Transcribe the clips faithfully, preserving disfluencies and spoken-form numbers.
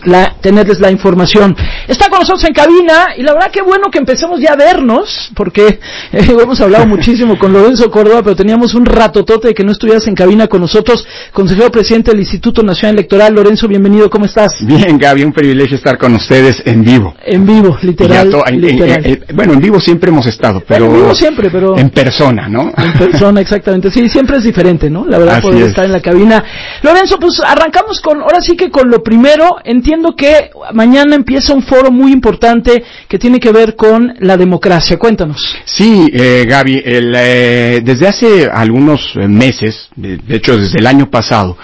la, tenerles la información. Está con nosotros en cabina, y la verdad que bueno que empecemos ya a vernos, porque eh, hemos hablado muchísimo con Lorenzo Córdoba, pero teníamos un ratotote de que no estuvieras en cabina con nosotros. Consejero presidente del Instituto Nacional Electoral. Lorenzo, bienvenido, ¿cómo estás? Bien, Gaby, un privilegio estar con ustedes en vivo. En vivo, literal. To- literal. Eh, eh, bueno, en vivo siempre hemos estado, pero... En vivo siempre, pero... En persona, ¿no? En persona, exactamente. Sí, siempre es diferente, ¿no? La verdad, Así poder es. estar en la cabina. Lorenzo, pues arrancamos con, ahora sí que con lo primero. Entiendo que mañana empieza un foro muy importante que tiene que ver con la democracia. Cuéntanos. Sí, eh, Gaby, el, eh, desde hace algunos meses, de, de hecho desde el año pasado,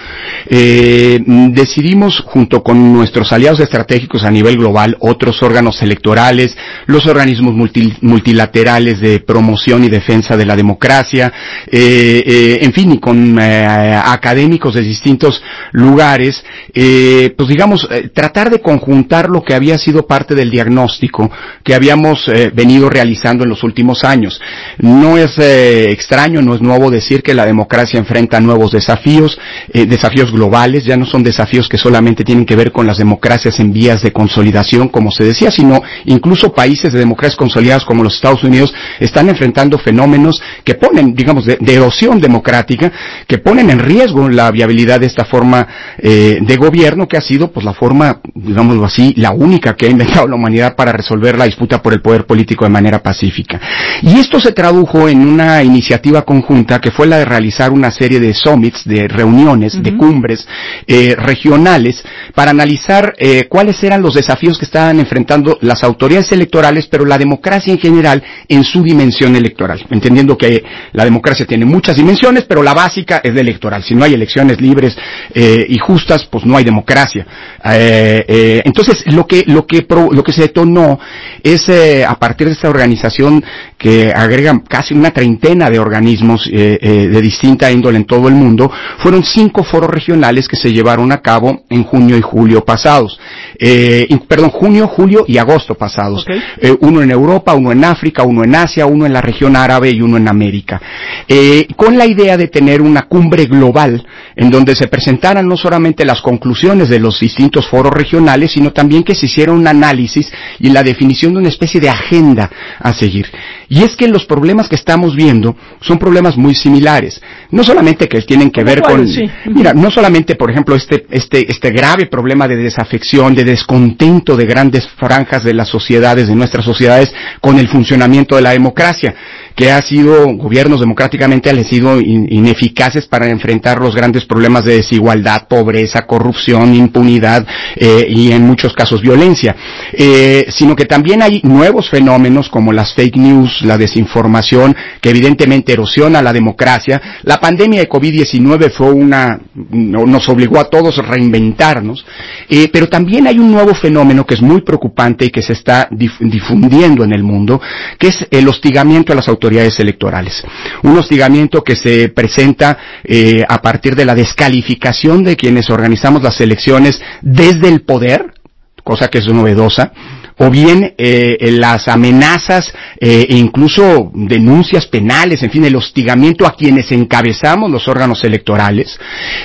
eh, decidimos junto con nuestros aliados estratégicos a nivel global, otros órganos electorales, los organismos multi, multilaterales de promoción y defensa de la democracia, eh, eh, en fin, y con eh, académicos de distintos lugares, eh, pues digamos, eh, tratar de conjuntar lo que había sido parte del diagnóstico que habíamos eh, venido realizando en los últimos años. No es eh, extraño, no es nuevo decir que la democracia enfrenta nuevos desafíos, eh, desafíos globales, ya no son desafíos que solamente tienen que ver con las democracias en vías de consolidación, como se decía, sino incluso países de democracias consolidadas como los Estados Unidos están enfrentando fenómenos que ponen, digamos, de, de erosión democrática, que ponen en riesgo la viabilidad de esta forma eh, de gobierno, que ha sido, pues, la forma, digámoslo así, la única que ha inventado la humanidad para resolver la disputa por el poder político de manera pacífica. Y esto se tradujo en una iniciativa conjunta que fue la de realizar una serie de summits, de reuniones, uh-huh. de cumbres eh, regionales para analizar eh, cuáles eran los desafíos que estaban enfrentando las autoridades electorales, pero la democracia en general en su dimensión electoral, entendiendo que la democracia tiene muchas dimensiones, pero la básica es la electoral. Si no hay elecciones libres eh, y justas, pues no hay democracia. Eh, eh, entonces, lo que lo que pro, lo que se detonó es eh, a partir de esta organización que agrega casi una treintena de organismos eh, eh, de distinta índole en todo el mundo, fueron cinco foros regionales que se llevaron a cabo en junio y julio pasados. Eh, perdón, junio, julio y agosto pasados. Okay. Eh, uno en Europa, uno en África, uno en Asia, uno en la región árabe y uno en América. Eh, con la idea de tener una cumbre global en donde se presentaran no solamente las conclusiones de los distintos foros regionales, sino también que se hiciera un análisis y la definición de una especie de agenda a seguir. Y es que los problemas que estamos viendo son problemas muy similares. No solamente que tienen que ver con... Sí. Mira, no solamente, por ejemplo, este, este, este grave problema de desafección, de descontento de grandes franjas de las sociedades, de nuestras sociedades, con el funcionamiento de la democracia, que ha sido, gobiernos democráticamente han sido in, ineficaces para enfrentar los grandes problemas de desigualdad, pobreza, corrupción, impunidad eh, y en muchos casos violencia, eh, sino que también hay nuevos fenómenos como las fake news, la desinformación, que evidentemente erosiona la democracia. La pandemia de COVID diecinueve fue una, nos obligó a todos a reinventarnos, eh, pero también hay un nuevo fenómeno que es muy preocupante y que se está dif- difundiendo en el mundo, que es el hostigamiento a las autoridades electorales. Un hostigamiento que se presenta eh, a partir de la descalificación de quienes organizamos las elecciones desde el poder, cosa que es novedosa, o bien eh, las amenazas eh, e incluso denuncias penales, en fin, el hostigamiento a quienes encabezamos los órganos electorales.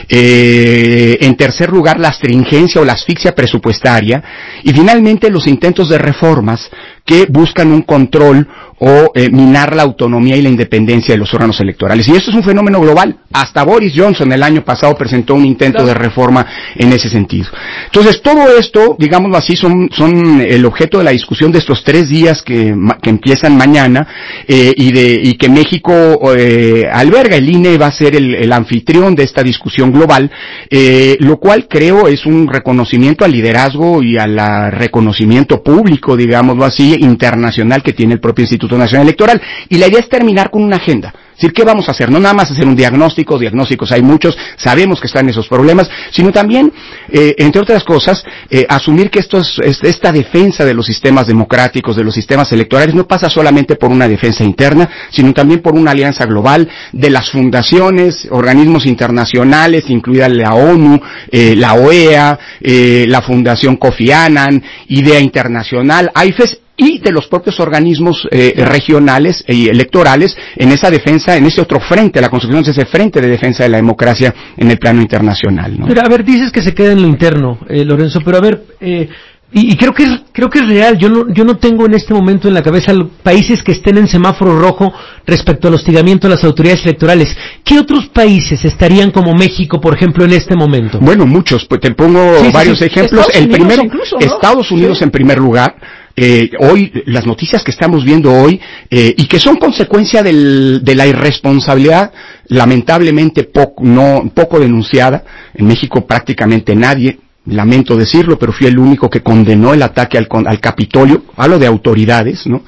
Eh, en tercer lugar, la astringencia o la asfixia presupuestaria. Y finalmente, los intentos de reformas que buscan un control o eh, minar la autonomía y la independencia de los órganos electorales. Y esto es un fenómeno global. Hasta Boris Johnson el año pasado presentó un intento claro. de reforma en ese sentido. Entonces, todo esto, digámoslo así, son, son el objeto de la discusión de estos tres días que, que empiezan mañana eh, y, de, y que México eh, alberga. El I N E va a ser el, el anfitrión de esta discusión global, eh, lo cual creo es un reconocimiento al liderazgo y al reconocimiento público, digámoslo así, internacional que tiene el propio Instituto Nacional Electoral. Y la idea es terminar con una agenda. Es decir, ¿qué vamos a hacer? No nada más hacer un diagnóstico, diagnósticos hay muchos, sabemos que están esos problemas, sino también, eh, entre otras cosas, eh, asumir que esto es, es, esta defensa de los sistemas democráticos, de los sistemas electorales, no pasa solamente por una defensa interna, sino también por una alianza global de las fundaciones, organismos internacionales, incluida la ONU, eh, la O E A, eh, la Fundación Kofi Annan, IDEA Internacional, AIFES, y de los propios organismos eh, regionales y electorales en esa defensa, en ese otro frente, la construcción de ese frente de defensa de la democracia en el plano internacional, ¿no? Pero a ver, dices que se queda en lo interno, eh, Lorenzo, pero a ver, eh, y, y creo que es, creo que es real. Yo no, yo no tengo en este momento en la cabeza países que estén en semáforo rojo respecto al hostigamiento a las autoridades electorales. ¿Qué otros países estarían como México, por ejemplo, en este momento? Bueno, muchos. Pues te pongo sí, varios sí, sí. ejemplos. Estados el Unidos primero, incluso, ¿no? Estados Unidos sí. en primer lugar. Eh, hoy, las noticias que estamos viendo hoy, eh, y que son consecuencia del, de la irresponsabilidad, lamentablemente poco, no, poco denunciada, en México prácticamente nadie, lamento decirlo, pero fui el único que condenó el ataque al, al Capitolio, hablo de autoridades, ¿no?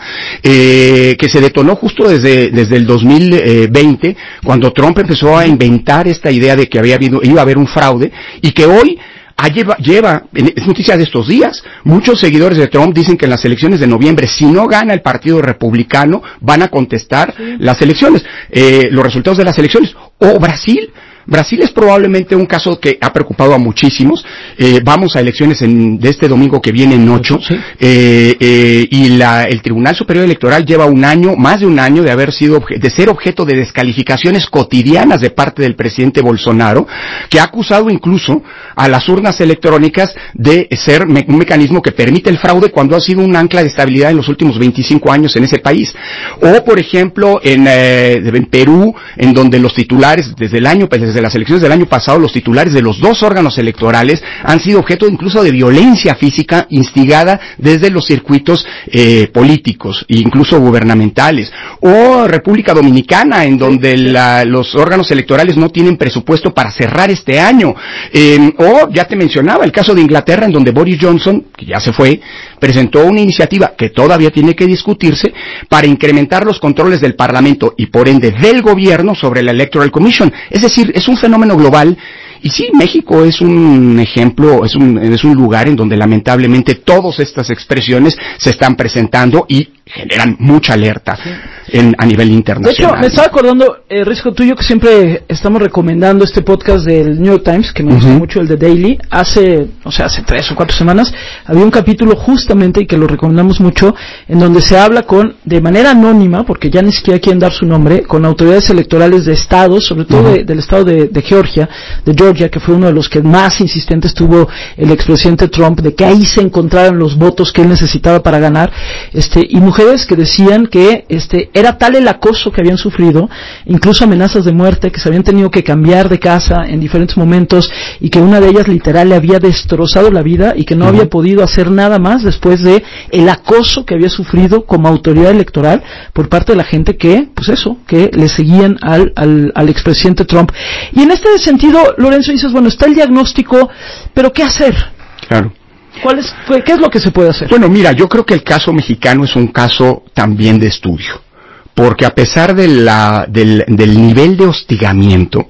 Eh, que se detonó justo desde, desde el dos mil veinte, cuando Trump empezó a inventar esta idea de que había habido, iba a haber un fraude, y que hoy, Ah, lleva, lleva, es noticia de estos días, muchos seguidores de Trump dicen que en las elecciones de noviembre, si no gana el Partido Republicano, van a contestar sí. las elecciones, eh, los resultados de las elecciones. O Brasil, Brasil es probablemente un caso que ha preocupado a muchísimos. Eh, vamos a elecciones en, de este domingo que viene en ocho, sí. eh, eh, y la, el Tribunal Superior Electoral lleva un año, más de un año de haber sido, de ser objeto de descalificaciones cotidianas de parte del presidente Bolsonaro, que ha acusado incluso a las urnas electrónicas de ser me, un mecanismo que permite el fraude cuando ha sido un ancla de estabilidad en los últimos veinticinco años en ese país. O, por ejemplo, en, eh, en Perú, en donde los titulares, desde el año, desde las elecciones del año pasado, los titulares de los dos órganos electorales han sido objeto incluso de violencia física instigada desde los circuitos eh, políticos, incluso gubernamentales. O República Dominicana, en donde la, los órganos electorales no tienen presupuesto para cerrar este año. Eh, o, ya te mencionaba, el caso de Inglaterra, en donde Boris Johnson, que ya se fue, presentó una iniciativa que todavía tiene que discutirse para incrementar los controles del Parlamento y por ende del gobierno sobre la Electoral Commission. Es decir, es un fenómeno global. Y sí, México es un ejemplo, es un, es un lugar en donde lamentablemente todas estas expresiones se están presentando y generan mucha alerta sí. en, a nivel internacional. De hecho, me estaba acordando, eh, Risco, tú y yo que siempre estamos recomendando este podcast del New York Times, que me gusta uh-huh. mucho, el de Daily. Hace, o sea, hace tres o cuatro semanas, había un capítulo justamente, y que lo recomendamos mucho, en donde se habla con, de manera anónima, porque ya ni siquiera quieren dar su nombre, con autoridades electorales de estados, sobre todo uh-huh. de, del estado de, de Georgia, de Georgia, que fue uno de los que más insistentes tuvo el expresidente Trump, de que ahí se encontraran los votos que él necesitaba para ganar, este, y mujeres que decían que este era tal el acoso que habían sufrido, incluso amenazas de muerte, que se habían tenido que cambiar de casa en diferentes momentos, y que una de ellas literal le había destrozado la vida y que no uh-huh. había podido hacer nada más después de el acoso que había sufrido como autoridad electoral por parte de la gente que, pues eso, que le seguían al, al, al expresidente Trump. Y en este sentido, Lorenzo, dices, bueno, está el diagnóstico, pero ¿qué hacer? Claro. ¿Cuál es, ¿Qué es lo que se puede hacer? Bueno, mira, yo creo que el caso mexicano es un caso también de estudio, porque a pesar de la, del, del nivel de hostigamiento,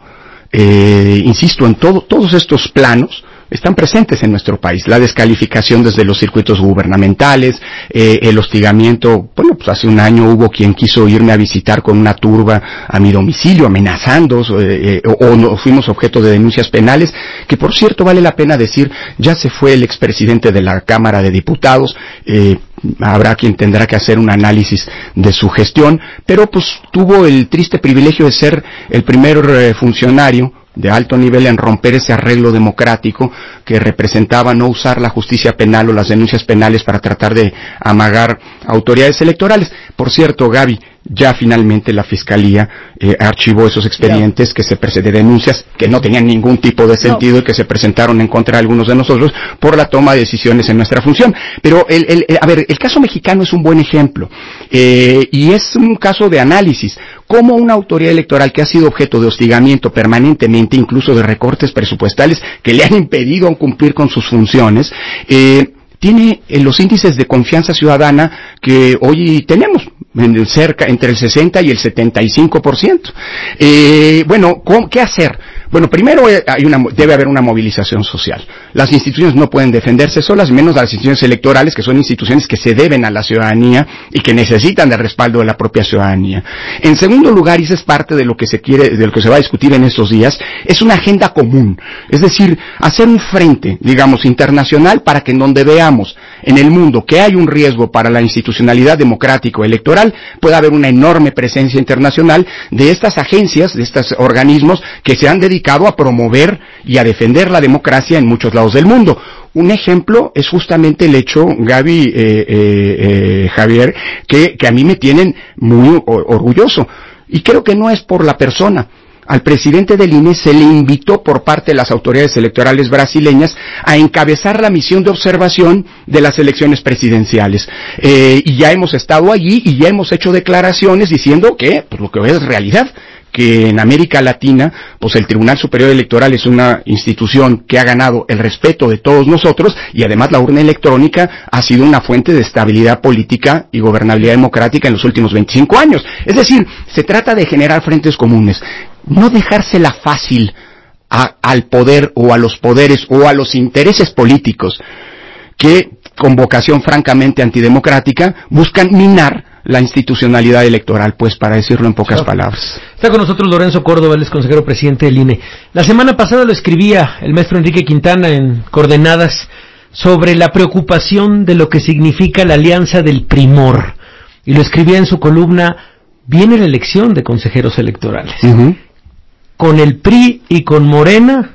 eh, insisto, en todo, todos estos planos, están presentes en nuestro país. La descalificación desde los circuitos gubernamentales, eh, el hostigamiento. Bueno, pues hace un año hubo quien quiso irme a visitar con una turba a mi domicilio, amenazando, eh, eh, o, o no, fuimos objeto de denuncias penales, que por cierto vale la pena decir, ya se fue el expresidente de la Cámara de Diputados, eh, habrá quien tendrá que hacer un análisis de su gestión, pero pues tuvo el triste privilegio de ser el primer eh, funcionario de alto nivel en romper ese arreglo democrático que representaba no usar la justicia penal o las denuncias penales para tratar de amagar autoridades electorales. Por cierto, Gaby, ya finalmente la Fiscalía eh, archivó esos expedientes que se de denuncias que no tenían ningún tipo de sentido no. y que se presentaron en contra de algunos de nosotros por la toma de decisiones en nuestra función. Pero, el, el, el, a ver, el caso mexicano es un buen ejemplo eh, y es un caso de análisis. Cómo una autoridad electoral que ha sido objeto de hostigamiento permanentemente, incluso de recortes presupuestales que le han impedido cumplir con sus funciones, eh, tiene eh, los índices de confianza ciudadana que hoy tenemos, en cerca entre el sesenta y el setenta y cinco por ciento. Eh, bueno, ¿qué hacer? Bueno, primero hay una, debe haber una movilización social. Las instituciones no pueden defenderse solas, menos las instituciones electorales, que son instituciones que se deben a la ciudadanía y que necesitan del respaldo de la propia ciudadanía. En segundo lugar, y eso es parte de lo que se quiere, de lo que se va a discutir en estos días, es una agenda común. Es decir, hacer un frente, digamos, internacional para que en donde veamos en el mundo que hay un riesgo para la institucionalidad democrático-electoral, puede haber una enorme presencia internacional de estas agencias, de estos organismos que se han dedicado a promover y a defender la democracia en muchos lados del mundo. Un ejemplo es justamente el hecho, Gaby, eh, eh, eh, Javier, que, que a mí me tienen muy orgulloso. Y creo que no es por la persona. Al presidente del I N E se le invitó por parte de las autoridades electorales brasileñas a encabezar la misión de observación de las elecciones presidenciales. Eh, y ya hemos estado allí y ya hemos hecho declaraciones diciendo que, pues lo que es realidad, que en América Latina, pues el Tribunal Superior Electoral es una institución que ha ganado el respeto de todos nosotros y además la urna electrónica ha sido una fuente de estabilidad política y gobernabilidad democrática en los últimos veinticinco años. Es decir, se trata de generar frentes comunes. No dejársela fácil a, al poder o a los poderes o a los intereses políticos que, con vocación francamente antidemocrática, buscan minar la institucionalidad electoral, pues, para decirlo en pocas sí. palabras. Está con nosotros Lorenzo Córdoba, él es consejero presidente del I N E. La semana pasada lo escribía el maestro Enrique Quintana en Coordenadas sobre la preocupación de lo que significa la alianza del primor. Y lo escribía en su columna, viene la elección de consejeros electorales. Uh-huh. Con el P R I y con Morena,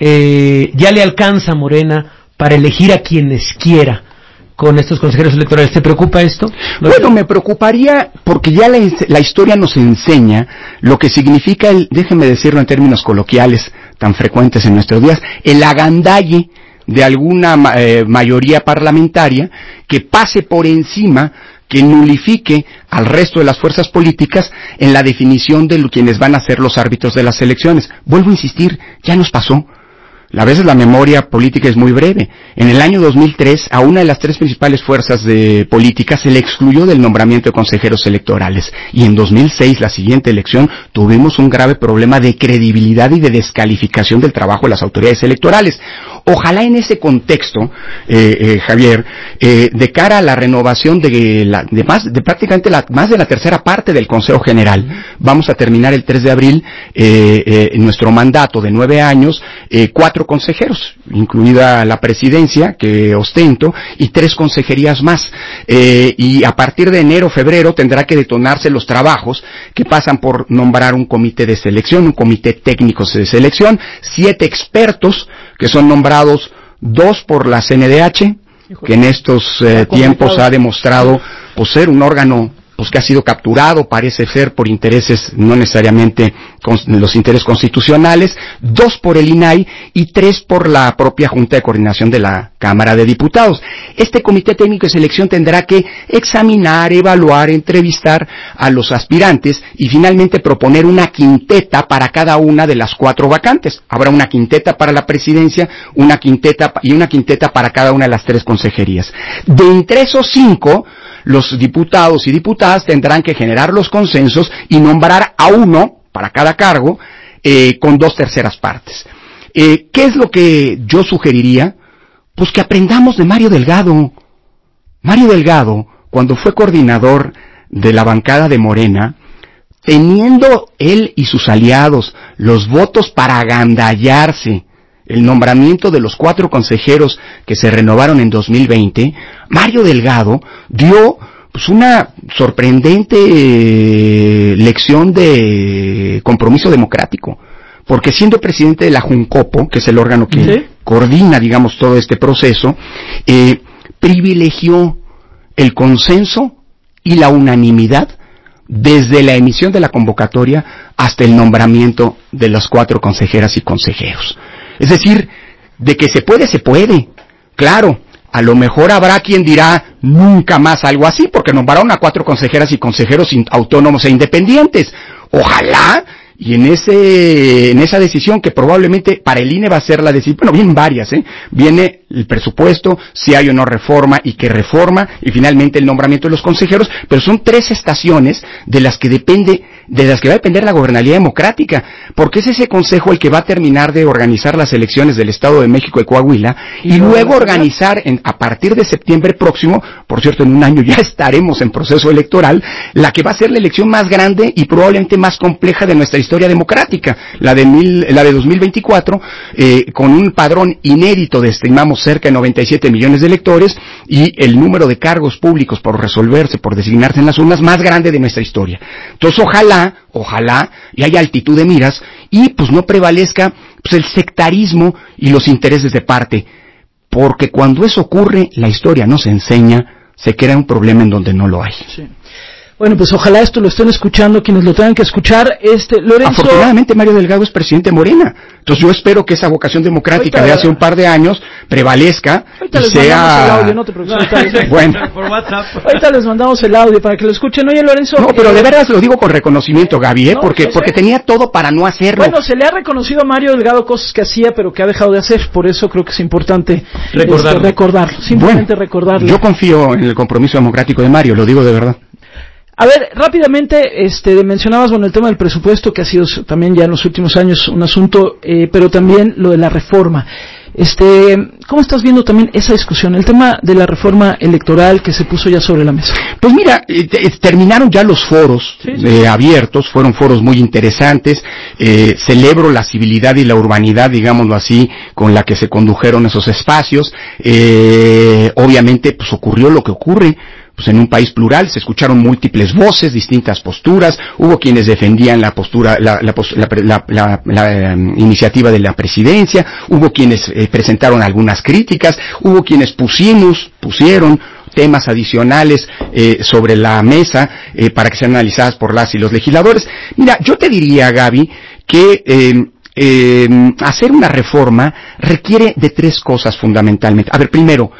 eh, ya le alcanza Morena para elegir a quienes quiera con estos consejeros electorales. ¿Te preocupa esto? Bueno, me preocuparía porque ya la, la historia nos enseña lo que significa el, déjeme decirlo en términos coloquiales tan frecuentes en nuestros días, el agandalle de alguna eh, mayoría parlamentaria que pase por encima, que nulifique al resto de las fuerzas políticas en la definición de lo, quienes van a ser los árbitros de las elecciones. Vuelvo a insistir, ya nos pasó. A veces la memoria política es muy breve. En el año dos mil tres, a una de las tres principales fuerzas de política se le excluyó del nombramiento de consejeros electorales. Y en dos mil seis, la siguiente elección, tuvimos un grave problema de credibilidad y de descalificación del trabajo de las autoridades electorales. Ojalá en ese contexto, eh, eh, Javier, eh, de cara a la renovación de, la, de, más, de prácticamente la, más de la tercera parte del Consejo General, vamos a terminar el tres de abril eh, eh, nuestro mandato de nueve años, eh, cuatro consejeros, incluida la presidencia que ostento, y tres consejerías más. Eh, y a partir de enero, febrero, tendrá que detonarse los trabajos que pasan por nombrar un comité de selección, un comité técnico de selección, siete expertos que son nombrados, dos por la C N D H, que en estos eh, tiempos ha demostrado pues, ser un órgano pues que ha sido capturado, parece ser, por intereses, no necesariamente con, los intereses constitucionales, dos por el I N A I y tres por la propia Junta de Coordinación de la Cámara de Diputados. Este Comité Técnico de Selección tendrá que examinar, evaluar, entrevistar a los aspirantes y finalmente proponer una quinteta para cada una de las cuatro vacantes. Habrá una quinteta para la presidencia, una quinteta y una quinteta para cada una de las tres consejerías. De entre esos cinco, los diputados y diputadas tendrán que generar los consensos y nombrar a uno para cada cargo eh, con dos terceras partes. Eh, ¿Qué es lo que yo sugeriría? Pues que aprendamos de Mario Delgado. Mario Delgado, cuando fue coordinador de la bancada de Morena, teniendo él y sus aliados los votos para agandallarse el nombramiento de los cuatro consejeros que se renovaron en dos mil veinte, Mario Delgado dio pues una sorprendente eh, lección de compromiso democrático, porque siendo presidente de la Juncopo, que es el órgano que ¿sí? coordina, digamos, todo este proceso, eh, privilegió el consenso y la unanimidad desde la emisión de la convocatoria hasta el nombramiento de las cuatro consejeras y consejeros. Es decir, de que se puede, se puede. Claro, a lo mejor habrá quien dirá nunca más algo así, porque nombraron a cuatro consejeras y consejeros autónomos e independientes. Ojalá, y en ese, en esa decisión que probablemente para el I N E va a ser la decisión, bueno, vienen varias, ¿eh? Viene el presupuesto, si hay o no reforma y qué reforma, y finalmente el nombramiento de los consejeros, pero son tres estaciones de las que depende, de las que va a depender la gobernabilidad democrática, porque es ese consejo el que va a terminar de organizar las elecciones del Estado de México y Coahuila, y, y luego organizar en, a partir de septiembre próximo, por cierto, en un año ya estaremos en proceso electoral, la que va a ser la elección más grande y probablemente más compleja de nuestra historia democrática, la de mil, la de dos mil veinticuatro, eh, con un padrón inédito de, estimamos, cerca de noventa y siete millones de electores, y el número de cargos públicos por resolverse, por designarse en las urnas más grande de nuestra historia. Entonces ojalá, ojalá, y haya altitud de miras, y pues no prevalezca pues el sectarismo y los intereses de parte, porque cuando eso ocurre, la historia nos enseña, se crea un problema en donde no lo hay. Sí. Bueno, pues ojalá esto lo estén escuchando quienes lo tengan que escuchar. Este, Lorenzo... Afortunadamente Mario Delgado es presidente de Morena. Entonces yo espero que esa vocación democrática ahorita, de hace un par de años prevalezca ahorita y les sea... mandamos el audio, no te preocupes. Bueno. Por WhatsApp. Ahorita les mandamos el audio para que lo escuchen. Oye, Lorenzo... No, pero eh... de verdad lo digo con reconocimiento, Gaby, ¿eh? No, porque, porque tenía todo para no hacerlo. Bueno, se le ha reconocido a Mario Delgado cosas que hacía, pero que ha dejado de hacer. Por eso creo que es importante recordarlo. Este, recordarlo simplemente bueno, recordarlo. Yo confío en el compromiso democrático de Mario, lo digo de verdad. A ver, rápidamente, este, mencionabas, bueno, el tema del presupuesto, que ha sido también ya en los últimos años un asunto, eh, pero también lo de la reforma. Este, ¿cómo estás viendo también esa discusión, el tema de la reforma electoral que se puso ya sobre la mesa? Pues mira, eh, terminaron ya los foros ¿Sí? eh, abiertos, fueron foros muy interesantes, eh, celebro la civilidad y la urbanidad, digámoslo así, con la que se condujeron esos espacios, eh, obviamente pues ocurrió lo que ocurre. Pues en un país plural se escucharon múltiples voces, distintas posturas, hubo quienes defendían la postura, la, la, la, la, la, la um, iniciativa de la presidencia, hubo quienes eh, presentaron algunas críticas, hubo quienes pusimos, pusieron temas adicionales eh, sobre la mesa eh, para que sean analizadas por las y los legisladores. Mira, yo te diría, Gaby, que eh, eh, hacer una reforma requiere de tres cosas fundamentalmente. A ver, primero,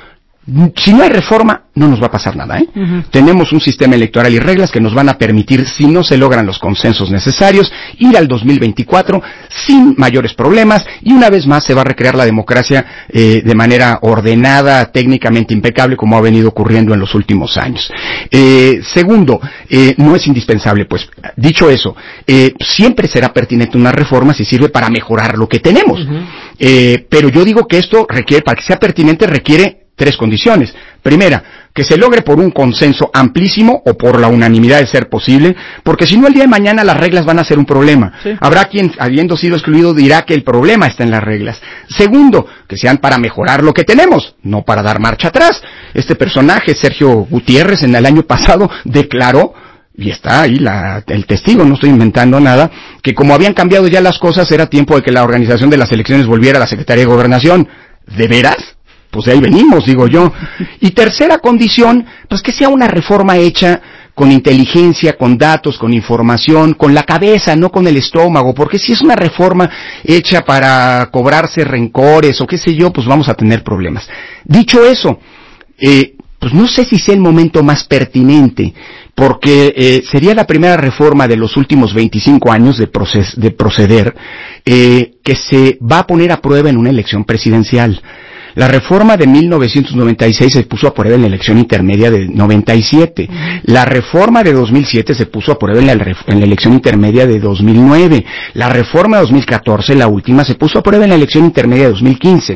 si no hay reforma, no nos va a pasar nada, ¿eh? Uh-huh. Tenemos un sistema electoral y reglas que nos van a permitir, si no se logran los consensos necesarios, ir al dos mil veinticuatro sin mayores problemas y una vez más se va a recrear la democracia eh, de manera ordenada, técnicamente impecable, como ha venido ocurriendo en los últimos años. Eh, segundo, eh, no es indispensable, pues, dicho eso, eh, siempre será pertinente una reforma si sirve para mejorar lo que tenemos. Uh-huh. Eh, pero yo digo que esto requiere, para que sea pertinente, requiere tres condiciones. Primera, que se logre por un consenso amplísimo o por la unanimidad de ser posible, porque si no el día de mañana las reglas van a ser un problema. Sí. Habrá quien, habiendo sido excluido, dirá que el problema está en las reglas. Segundo, que sean para mejorar lo que tenemos, no para dar marcha atrás. Este personaje, Sergio Gutiérrez, en el año pasado declaró, y está ahí la, el testigo, no estoy inventando nada, que como habían cambiado ya las cosas, era tiempo de que la organización de las elecciones volviera a la Secretaría de Gobernación. ¿De veras? Pues de ahí venimos, digo yo. Y tercera condición, pues que sea una reforma hecha con inteligencia, con datos, con información, con la cabeza, no con el estómago, porque si es una reforma hecha para cobrarse rencores o qué sé yo, pues vamos a tener problemas. Dicho eso, eh, pues no sé si sea el momento más pertinente, porque eh, sería la primera reforma de los últimos veinticinco años de, proces- de proceder eh, que se va a poner a prueba en una elección presidencial. La reforma de mil novecientos noventa y seis se puso a prueba en la elección intermedia de noventa y siete. La reforma de dos mil siete se puso a prueba en la, en la elección intermedia de dos mil nueve. La reforma de dos mil catorce, la última, se puso a prueba en la elección intermedia de dos mil quince.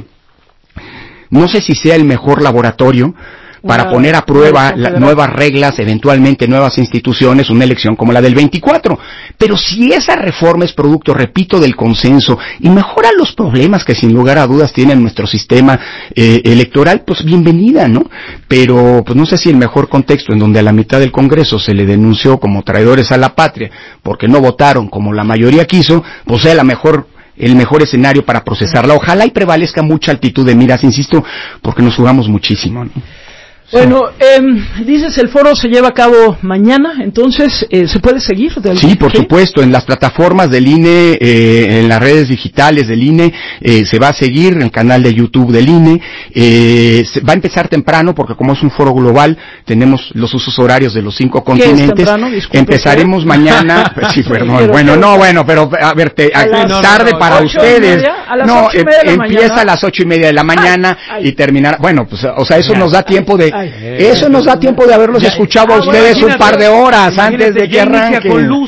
No sé si sea el mejor laboratorio para poner a prueba la, nuevas reglas, eventualmente nuevas instituciones, una elección como la del veinticuatro. Pero si esa reforma es producto, repito, del consenso y mejora los problemas que sin lugar a dudas tiene nuestro sistema eh, electoral, pues bienvenida, ¿no? Pero pues no sé si el mejor contexto en donde a la mitad del Congreso se le denunció como traidores a la patria porque no votaron como la mayoría quiso, pues sea la mejor el mejor escenario para procesarla. Ojalá y prevalezca mucha altitud de miras, insisto, porque nos jugamos muchísimo, ¿no? Bueno, eh, dices el foro se lleva a cabo mañana, entonces, eh, ¿se puede seguir? Sí, por ¿sí? supuesto, en las plataformas del I N E, eh, en las redes digitales del I N E, eh, se va a seguir, en el canal de YouTube del I N E, eh, se, va a empezar temprano, porque como es un foro global, tenemos los usos horarios de los cinco continentes. Empezaremos ¿qué? mañana, sí, perdón, sí, bueno, no, bueno, pero, a ver, te, a, a no, tarde no, no, para ustedes, no, eh, empieza a las ocho y media de la mañana ay, ay. y terminará, bueno, pues, o sea, eso ya, nos da tiempo de, Ay, eso nos da tiempo de haberlos ya, escuchado ah, a ustedes bueno, un par de horas antes de que arranque. Con luz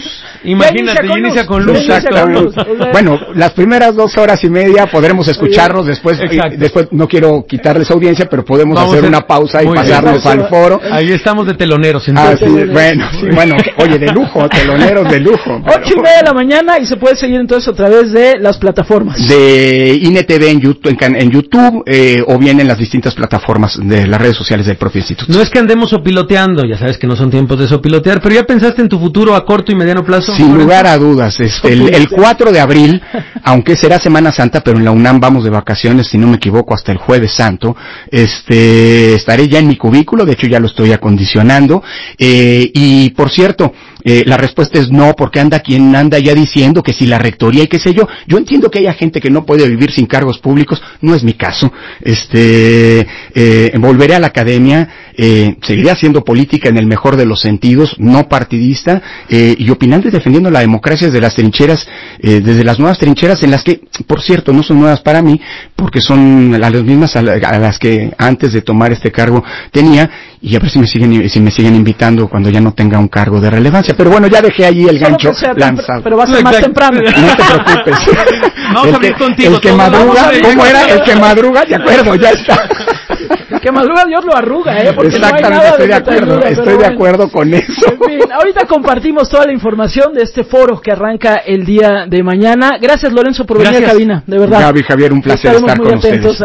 Imagínate, ya inicia con luz. Exactamente. Bueno, las primeras dos horas y media podremos escucharnos, después eh, después no quiero quitarles audiencia, pero podemos Vamos hacer una pausa y pasarnos bien. al foro. Ahí estamos de teloneros. Entonces. Ah, sí, bueno, sí, bueno, oye, de lujo, teloneros de lujo. Pero... Ocho y media de la mañana y se puede seguir entonces a través de las plataformas. De I N E T V en YouTube, en, en YouTube eh, o bien en las distintas plataformas de las redes sociales del propio instituto. No es que andemos sopiloteando, ya sabes que no son tiempos de sopilotear, pero ¿ya pensaste en tu futuro a corto y mediano plazo? Sin lugar a dudas, este, el, el cuatro de abril, aunque será Semana Santa, pero en la UNAM vamos de vacaciones, si no me equivoco, hasta el Jueves Santo, este, estaré ya en mi cubículo, de hecho ya lo estoy acondicionando, eh, y por cierto, Eh, la respuesta es no, porque anda quien anda ya diciendo que si la rectoría y qué sé yo. Yo entiendo que haya gente que no puede vivir sin cargos públicos, no es mi caso. Este, eh, volveré a la academia, eh, seguiré haciendo política en el mejor de los sentidos, no partidista, eh, y opinando y defendiendo la democracia desde las trincheras, eh, desde las nuevas trincheras en las que, por cierto, no son nuevas para mí, porque son las mismas a, la, a las que antes de tomar este cargo tenía, y a ver si me siguen, si me siguen invitando cuando ya no tenga un cargo de relevancia. Pero bueno, ya dejé allí el gancho lanzado. Pero va a ser más temprano. No te preocupes. Vamos el a abrir que, contigo. El que madruga, ¿cómo era? El que madruga, de acuerdo, ya está. El que madruga Dios lo arruga, ¿eh? Porque exactamente, no hay nada estoy de, de acuerdo, ayuda, estoy bueno. de acuerdo con eso. En fin, ahorita compartimos toda la información de este foro que arranca el día de mañana. Gracias, Lorenzo, por venir a cabina, de verdad. Gaby, Javier, un placer estar con atentos. ustedes.